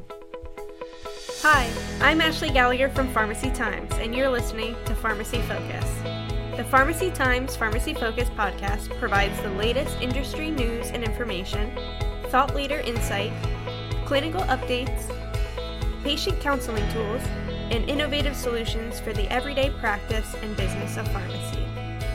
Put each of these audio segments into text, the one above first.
Hi, I'm Ashley Gallagher from Pharmacy Times, and you're listening to Pharmacy Focus. The Pharmacy Times Pharmacy Focus podcast provides the latest industry news and information, thought leader insight, clinical updates, patient counseling tools, and innovative solutions for the everyday practice and business of pharmacy.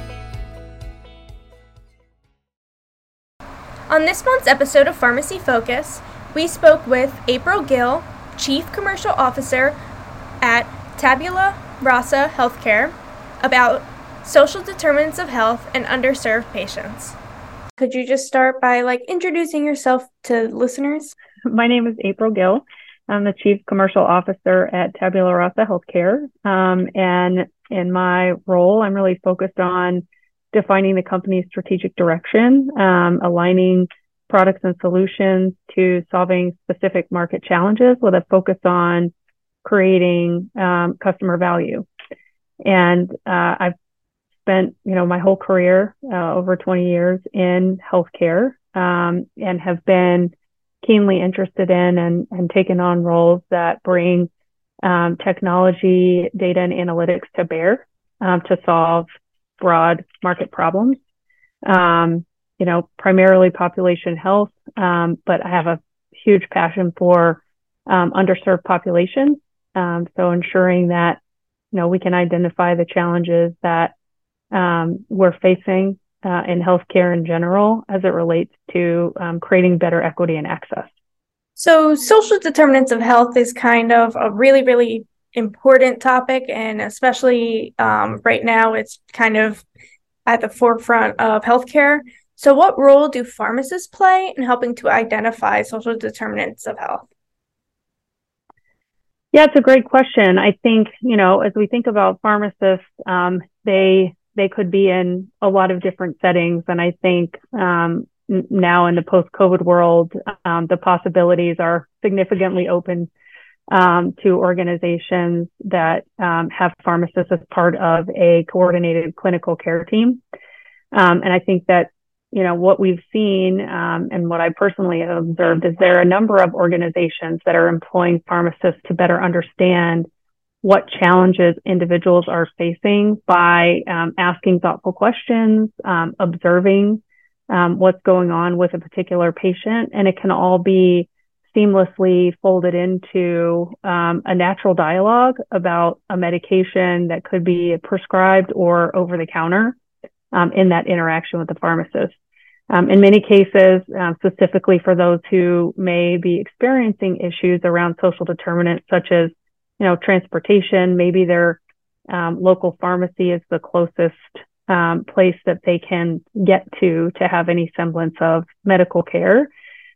On this month's episode of Pharmacy Focus, we spoke with April Gill, Chief Commercial Officer at Tabula Rasa Healthcare, about social determinants of health and underserved patients. Could you just start by introducing yourself to listeners? My name is April Gill. I'm the Chief Commercial Officer at Tabula Rasa Healthcare. And in my role, I'm really focused on defining the company's strategic direction, aligning products and solutions to solving specific market challenges with a focus on creating customer value. And I've spent, my whole career, over 20 years in healthcare, and have been keenly interested in and taken on roles that bring technology, data, and analytics to bear to solve broad market problems. Primarily population health, but I have a huge passion for underserved populations. So ensuring that, we can identify the challenges that we're facing in healthcare in general as it relates to creating better equity and access. So social determinants of health is kind of a really, really important topic, and especially right now it's kind of at the forefront of healthcare. So what role do pharmacists play in helping to identify social determinants of health? Yeah, it's a great question. I think, as we think about pharmacists, they could be in a lot of different settings. And I think now in the post-COVID world, the possibilities are significantly open to organizations that have pharmacists as part of a coordinated clinical care team. And I think that what we've seen and what I personally have observed is there are a number of organizations that are employing pharmacists to better understand what challenges individuals are facing by asking thoughtful questions, observing what's going on with a particular patient. And it can all be seamlessly folded into a natural dialogue about a medication that could be prescribed or over the counter. In that interaction with the pharmacist. In many cases, specifically for those who may be experiencing issues around social determinants, such as, transportation, maybe their local pharmacy is the closest place that they can get to have any semblance of medical care.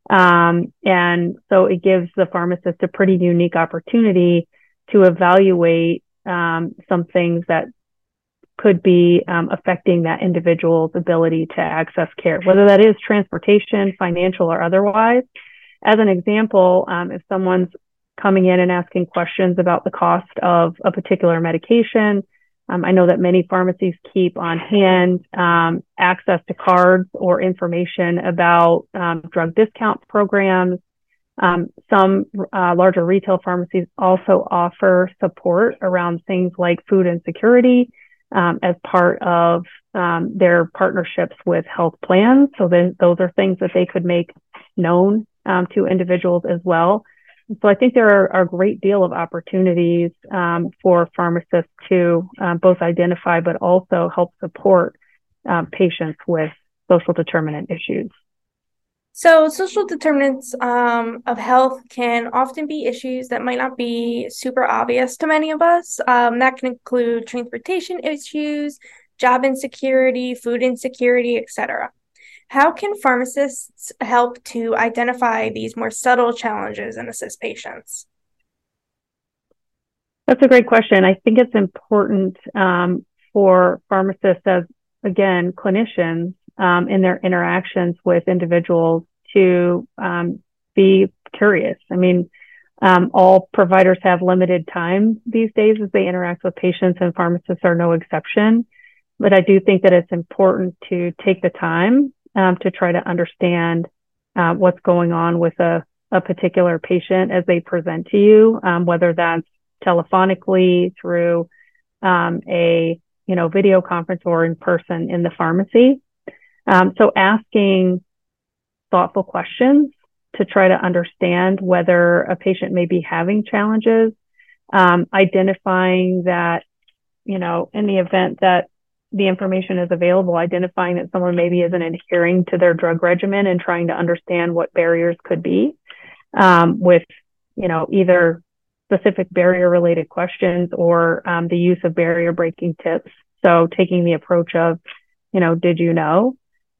And so it gives the pharmacist a pretty unique opportunity to evaluate some things that could be affecting that individual's ability to access care, whether that is transportation, financial, or otherwise. As an example, if someone's coming in and asking questions about the cost of a particular medication, I know that many pharmacies keep on hand access to cards or information about drug discount programs. Some larger retail pharmacies also offer support around things like food insecurity, as part of their partnerships with health plans. So those are things that they could make known to individuals as well. So I think there are a great deal of opportunities for pharmacists to both identify but also help support patients with social determinant issues. So social determinants of health can often be issues that might not be super obvious to many of us. That can include transportation issues, job insecurity, food insecurity, etc. How can pharmacists help to identify these more subtle challenges and assist patients? That's a great question. I think it's important for pharmacists as, again, clinicians, in their interactions with individuals to be curious. I mean, all providers have limited time these days as they interact with patients, and pharmacists are no exception. But I do think that it's important to take the time to try to understand what's going on with a a particular patient as they present to you, whether that's telephonically through a video conference or in person in the pharmacy. So asking thoughtful questions to try to understand whether a patient may be having challenges, identifying that, in the event that the information is available, identifying that someone maybe isn't adhering to their drug regimen and trying to understand what barriers could be, with, either specific barrier related questions or the use of barrier breaking tips. So taking the approach of, did you know,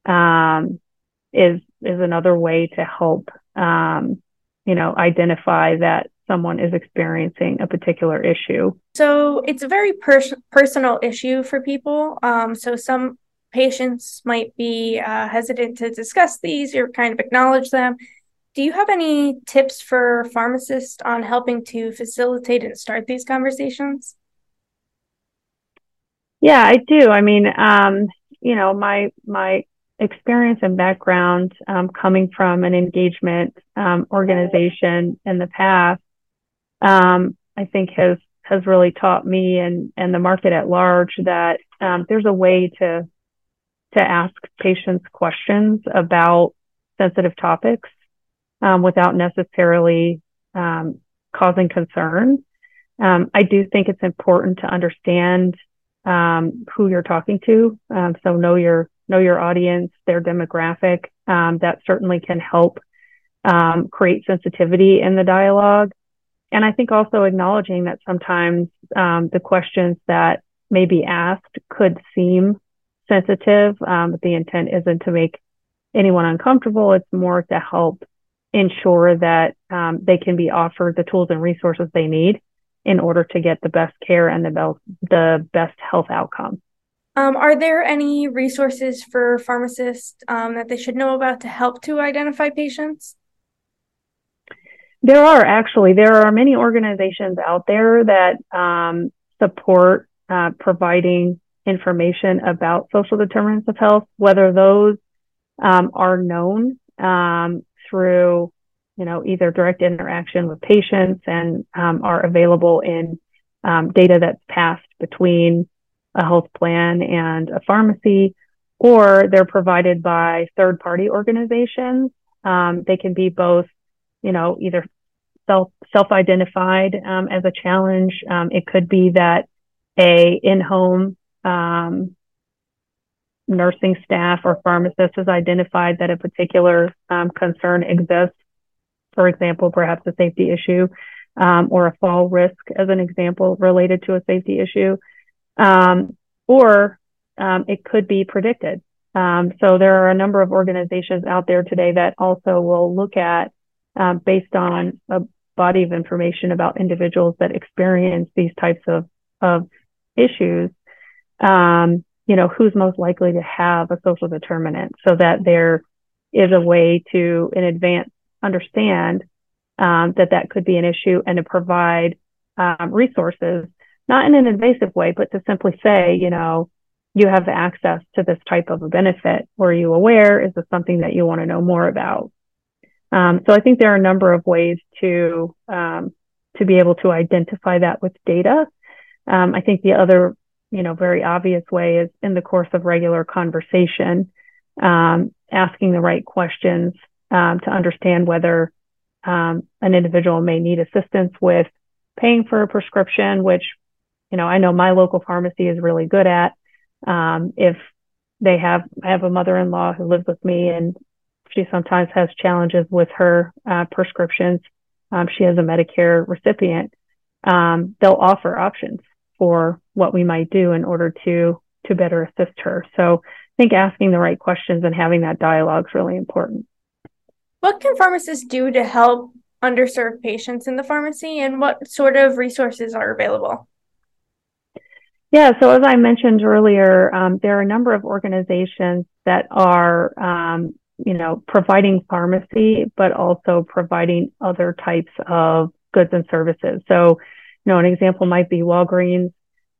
is another way to help, identify that someone is experiencing a particular issue. So it's a very personal issue for people. So some patients might be hesitant to discuss these or kind of acknowledge them. Do you have any tips for pharmacists on helping to facilitate and start these conversations? Yeah, I do. I mean, my experience and background, coming from an engagement organization in the past, I think has really taught me and the market at large that there's a way to ask patients questions about sensitive topics without necessarily causing concern. I do think it's important to understand who you're talking to. So know your audience, their demographic. That certainly can help create sensitivity in the dialogue. And I think also acknowledging that sometimes the questions that may be asked could seem sensitive, but the intent isn't to make anyone uncomfortable. It's more to help ensure that they can be offered the tools and resources they need in order to get the best care and the best health outcome. Are there any resources for pharmacists that they should know about to help to identify patients? There are many organizations out there that support providing information about social determinants of health, whether those are known through, either direct interaction with patients and are available in data that's passed between a health plan and a pharmacy, or they're provided by third-party organizations. They can be both, either self-identified as a challenge. It could be that a in-home nursing staff or pharmacist has identified that a particular concern exists. For example, perhaps a safety issue, or a fall risk as an example related to a safety issue. Or it could be predicted. So there are a number of organizations out there today that also will look at, based on a body of information about individuals that experience these types of issues, who's most likely to have a social determinant, so that there is a way to, in advance, understand that could be an issue and to provide resources, not in an invasive way, but to simply say, you have access to this type of a benefit. Were you aware? Is this something that you want to know more about? So I think there are a number of ways to be able to identify that with data. I think the other, very obvious way is in the course of regular conversation, asking the right questions to understand whether an individual may need assistance with paying for a prescription, which, I know my local pharmacy is really good at. If I have a mother-in-law who lives with me and she sometimes has challenges with her prescriptions. She is a Medicare recipient. They'll offer options for what we might do in order to better assist her. So I think asking the right questions and having that dialogue is really important. What can pharmacists do to help underserved patients in the pharmacy, and what sort of resources are available? Yeah, so as I mentioned earlier, there are a number of organizations that are, providing pharmacy, but also providing other types of goods and services. So, an example might be Walgreens.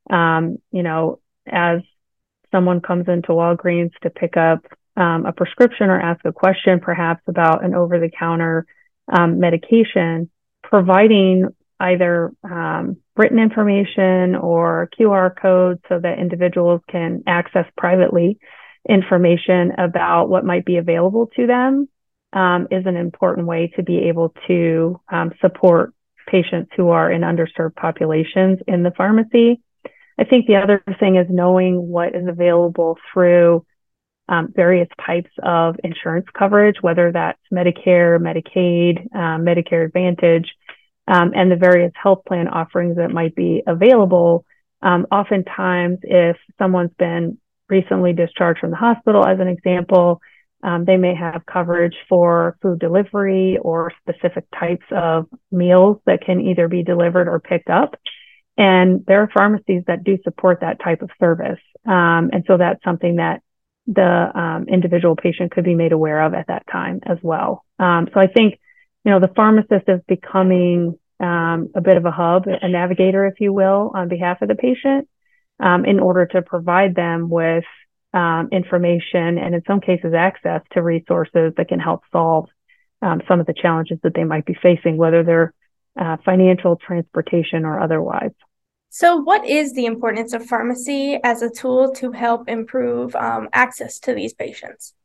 As someone comes into Walgreens to pick up a prescription or ask a question, perhaps about an over-the-counter medication, providing either written information or QR codes so that individuals can access privately information about what might be available to them is an important way to be able to support patients who are in underserved populations in the pharmacy. I think the other thing is knowing what is available through various types of insurance coverage, whether that's Medicare, Medicaid, Medicare Advantage, and the various health plan offerings that might be available. Oftentimes, if someone's been recently discharged from the hospital, as an example, they may have coverage for food delivery or specific types of meals that can either be delivered or picked up. And there are pharmacies that do support that type of service. And so that's something that the individual patient could be made aware of at that time as well. So I think, the pharmacist is becoming a bit of a hub, a navigator, if you will, on behalf of the patient, in order to provide them with information and in some cases access to resources that can help solve some of the challenges that they might be facing, whether they're financial, transportation, or otherwise. So what is the importance of pharmacy as a tool to help improve access to these patients?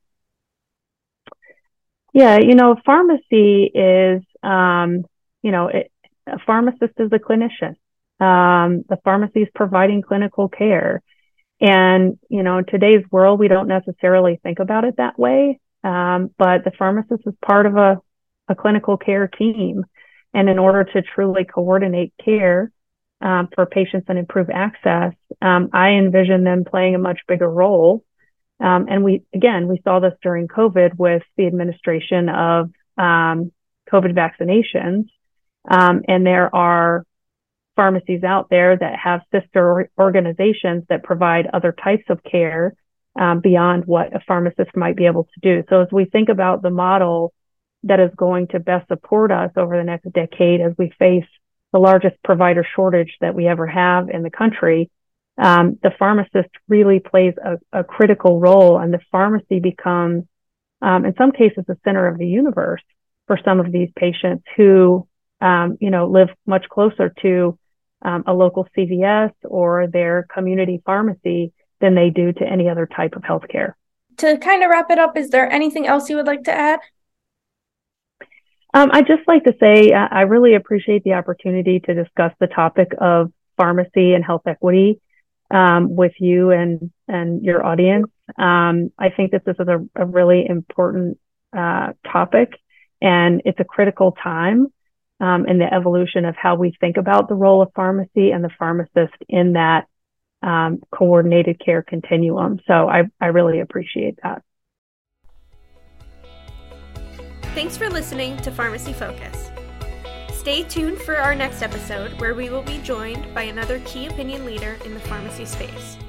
Yeah, pharmacy is, a pharmacist is a clinician. The pharmacy is providing clinical care. And, in today's world, we don't necessarily think about it that way. But the pharmacist is part of a clinical care team. And in order to truly coordinate care for patients and improve access, I envision them playing a much bigger role. And we saw this during COVID with the administration of COVID vaccinations. And there are pharmacies out there that have sister organizations that provide other types of care beyond what a pharmacist might be able to do. So as we think about the model that is going to best support us over the next decade as we face the largest provider shortage that we ever have in the country, the pharmacist really plays a critical role, and the pharmacy becomes, in some cases, the center of the universe for some of these patients who, live much closer to a local CVS or their community pharmacy than they do to any other type of healthcare. To kind of wrap it up, is there anything else you would like to add? I'd just like to say I really appreciate the opportunity to discuss the topic of pharmacy and health equity with you and your audience. I think that this is a really important topic, and it's a critical time in the evolution of how we think about the role of pharmacy and the pharmacist in that coordinated care continuum. So I really appreciate that. Thanks for listening to Pharmacy Focus. Stay tuned for our next episode, where we will be joined by another key opinion leader in the pharmacy space.